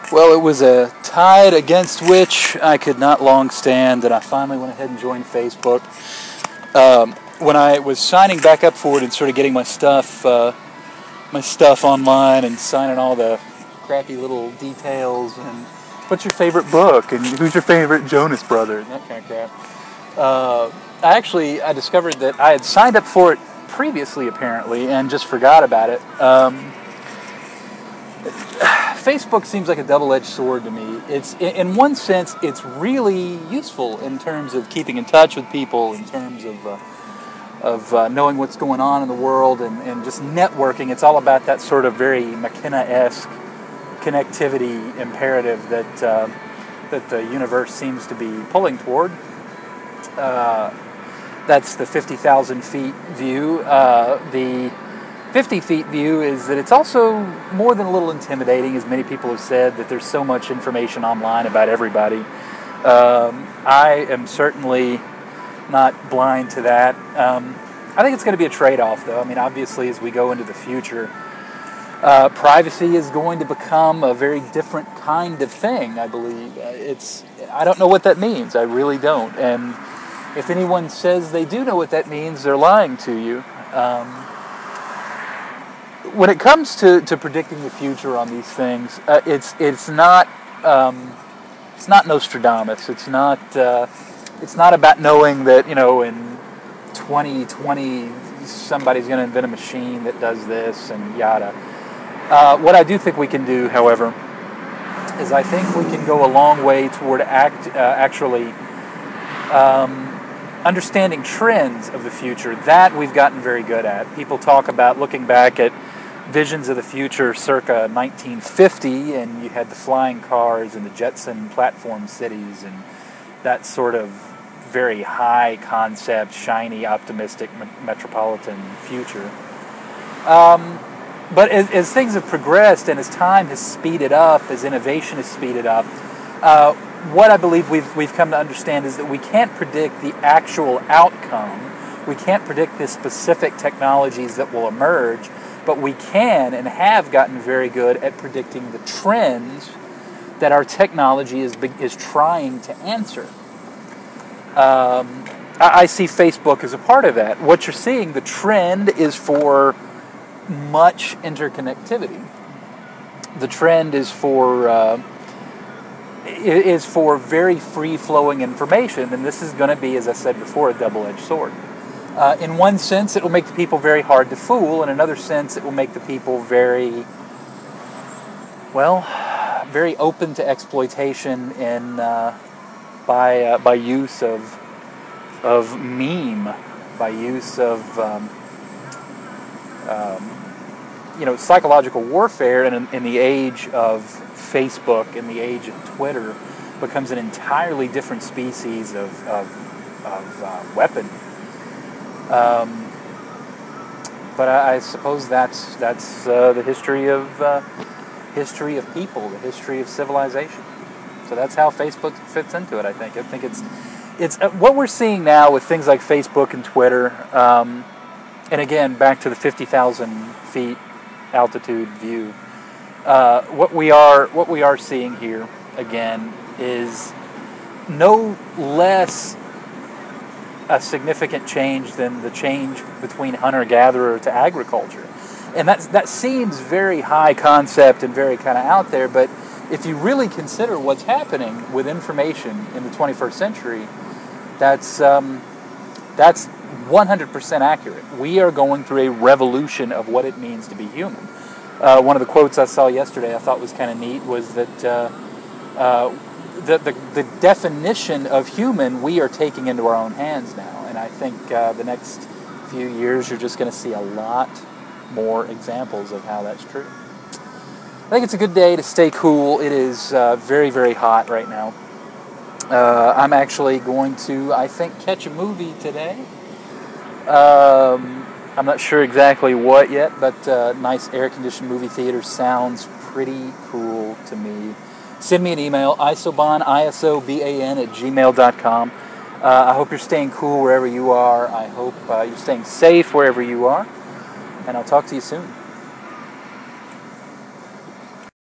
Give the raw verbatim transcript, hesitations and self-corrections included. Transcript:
Well, it was a tide against which I could not long stand, and I finally went ahead and joined Facebook. Um, when I was signing back up for it and sort of getting my stuff, uh, my stuff online and signing all the crappy little details and what's your favorite book and who's your favorite Jonas brother and that kind of crap. Uh, I actually I discovered that I had signed up for it previously apparently and just forgot about it. Um, Facebook seems like a double-edged sword to me. It's in one sense, it's really useful in terms of keeping in touch with people, in terms of uh, of uh, knowing what's going on in the world, and, and just networking. It's all about that sort of very McKenna-esque connectivity imperative that uh, that the universe seems to be pulling toward. Uh, that's the fifty thousand feet view. Uh, the fifty feet view is that it's also more than a little intimidating, as many people have said, that there's so much information online about everybody. Um, I am certainly not blind to that. Um, I think it's going to be a trade-off, though. I mean, obviously, as we go into the future, uh, privacy is going to become a very different kind of thing, I believe. Uh, it's I don't know what that means. I really don't. And if anyone says they do know what that means, they're lying to you. Um, When it comes to, to predicting the future on these things, uh, it's it's not um, it's not Nostradamus. It's not uh, it's not about knowing that, you know, in twenty twenty somebody's going to invent a machine that does this and yada. Uh, what I do think we can do, however, is I think we can go a long way toward act uh, actually um, understanding trends of the future. That we've gotten very good at. People talk about looking back at visions of the future circa nineteen fifty, and you had the flying cars and the Jetson platform cities and that sort of very high concept, shiny, optimistic me- metropolitan future. Um, but as, as things have progressed and as time has speeded up, as innovation has speeded up, uh, what I believe we've we've come to understand is that we can't predict the actual outcome. We can't predict the specific technologies that will emerge. But we can and have gotten very good at predicting the trends that our technology is is trying to answer. Um, I, I see Facebook as a part of that. What you're seeing, the trend is for much interconnectivity. The trend is for uh, is for very free-flowing information, and this is going to be, as I said before, a double-edged sword. Uh, in one sense, it will make the people very hard to fool. In another sense, it will make the people very, well, very open to exploitation in uh, by uh, by use of of meme, by use of um, um, you know psychological warfare. And in, in the age of Facebook, in the age of Twitter, becomes an entirely different species of of, of uh, weapon. Um, but I, I suppose that's that's uh, the history of uh, history of people, the history of civilization. So that's how Facebook fits into it. I think. I think it's it's uh, what we're seeing now with things like Facebook and Twitter. Um, and again, back to the fifty thousand feet altitude view. Uh, what we are what we are seeing here again is no less a significant change than the change between hunter-gatherer to agriculture. And that, that seems very high concept and very kind of out there, but if you really consider what's happening with information in the twenty-first century, that's um, that's one hundred percent accurate. We are going through a revolution of what it means to be human. Uh, one of the quotes I saw yesterday I thought was kind of neat was that uh, uh, The, the the definition of human we are taking into our own hands now, and I think uh, the next few years you're just going to see a lot more examples of how that's true. I think it's a good day to stay cool. It is uh, very very hot right now. Uh, I'm actually going to I think catch a movie today. Um, I'm not sure exactly what yet, but uh, nice air conditioned movie theater sounds pretty cool to me. Send me an email, isoban, I S O B A N, at gmail dot com. Uh, I hope you're staying cool wherever you are. I hope uh, you're staying safe wherever you are. And I'll talk to you soon.